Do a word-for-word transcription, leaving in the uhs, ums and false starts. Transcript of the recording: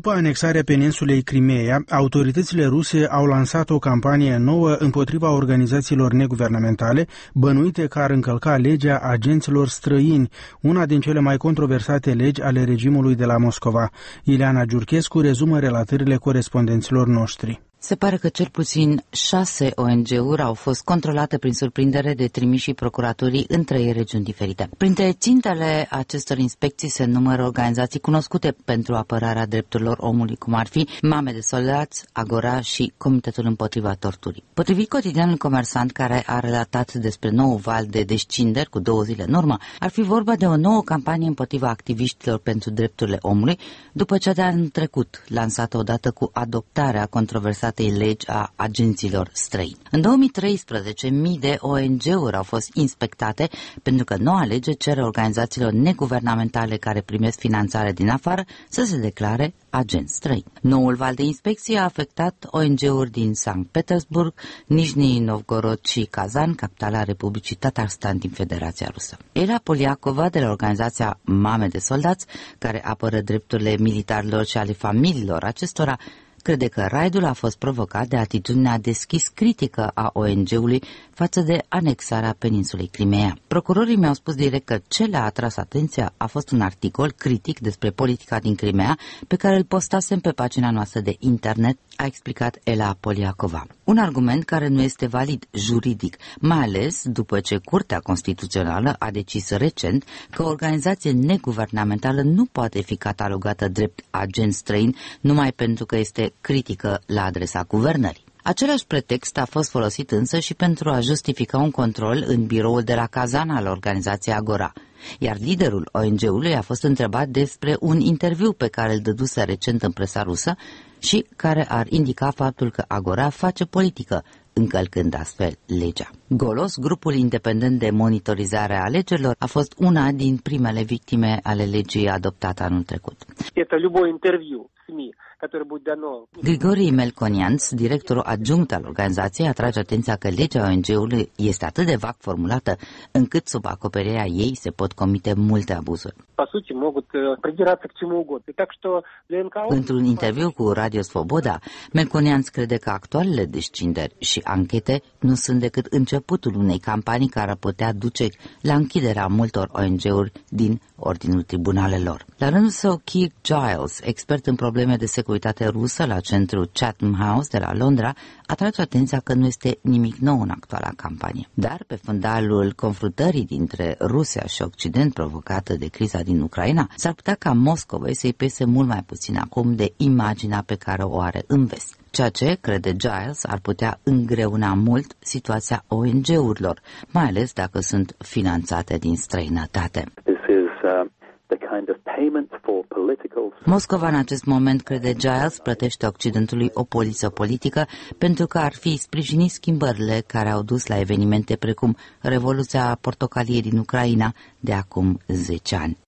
După anexarea peninsulei Crimeea, autoritățile ruse au lansat o campanie nouă împotriva organizațiilor neguvernamentale bănuite că ar încălca legea agenților străini, una din cele mai controversate legi ale regimului de la Moscova. Ileana Giurchescu rezumă relatările corespondenților noștri. Se pare că cel puțin șase O N G-uri au fost controlate prin surprindere de trimișii procuraturii în trei regiuni diferite. Printre țintele acestor inspecții se numără organizații cunoscute pentru apărarea drepturilor omului, cum ar fi Mame de Soldați, Agora și Comitetul împotriva torturii. Potrivit cotidianul Comersant, care a relatat despre nou val de descinderi cu două zile în urmă, ar fi vorba de o nouă campanie împotriva activiștilor pentru drepturile omului, după cea de anul trecut, lansată odată cu adoptarea controversată legi a agenților străini. În două mii treisprezece, mii de O N G-uri au fost inspectate pentru că noua lege cere organizațiilor neguvernamentale care primesc finanțare din afară să se declare agenți străini. Noul val de inspecție a afectat O N G-uri din Sankt Petersburg, Nijni Novgorod și Kazan, capitala Republicii Tatarstan din Federația Rusă. Ela Poliakova, de la organizația Mame de Soldați, care apără drepturile militarilor și ale familiilor acestora, crede că raidul a fost provocat de atitudinea deschis critică a O N G-ului față de anexarea peninsulei Crimeea. Procurorii mi-au spus direct că ce le-a atras atenția a fost un articol critic despre politica din Crimeea pe care îl postasem pe pagina noastră de internet, a explicat Ela Poliakova. Un argument care nu este valid juridic, mai ales după ce Curtea Constituțională a decis recent că o organizație neguvernamentală nu poate fi catalogată drept agent străin numai pentru că este critică la adresa guvernării. Același pretext a fost folosit însă și pentru a justifica un control în biroul de la Kazan al organizației Agora, iar liderul O N G-ului a fost întrebat despre un interviu pe care îl dăduse recent în presa rusă și care ar indica faptul că Agora face politică, încălcând astfel legea. Golos, grupul independent de monitorizare a alegerilor, a fost una din primele victime ale legii adoptate anul trecut. Grigori Melconianț, directorul adjunct al organizației, atrage atenția că legea O N G-ului este atât de vag formulată, încât sub acoperirea ei se pot comite multe abuzuri. Într-un interviu cu Radio Svoboda, Melconianț crede că actualele descinderi și anchete nu sunt decât începutul unei campanii care ar putea duce la închiderea multor O N G-uri din ordinul tribunalelor. La rândul său, Keith Giles, expert în probleme de securitate rusă la centrul Chatham House de la Londra, atrage atenția că nu este nimic nou în actuala campanie. Dar pe fundalul confruntării dintre Rusia și Occident provocată de criza din Ucraina, s-ar putea ca Moscovei să-i pese mult mai puțin acum de imaginea pe care o are în vest. Ceea ce, crede Giles, ar putea îngreuna mult situația O N G-urilor, mai ales dacă sunt finanțate din străinătate. Moscova în acest moment, crede Giles, plătește Occidentului o poliță politică pentru că ar fi sprijinit schimbările care au dus la evenimente precum Revoluția Portocalie din Ucraina de acum zece ani.